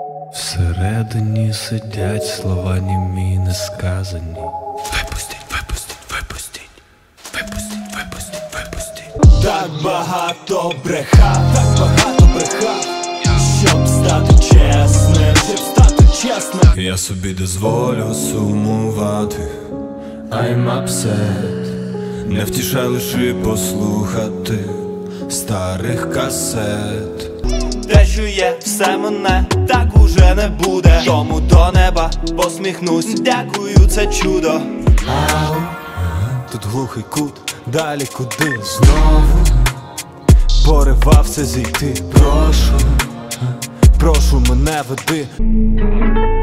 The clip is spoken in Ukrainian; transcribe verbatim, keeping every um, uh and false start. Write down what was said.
Всередині сидять слова німі не сказані. Випустіть, випустіть, випустіть, випустіть, випустіть, випустіть. Так багато брехав, так багато брехав, щоб стати чесним, щоб стати чесним. Я собі дозволю сумувати. I'm upset. Не втішай, лиши послухати старих касет. Те, що є, все мене, так уже не буде. Тому до неба посміхнусь, дякую, це чудо. Ау, тут глухий кут, далі куди знову поривався зійти. Прошу, прошу мене веди.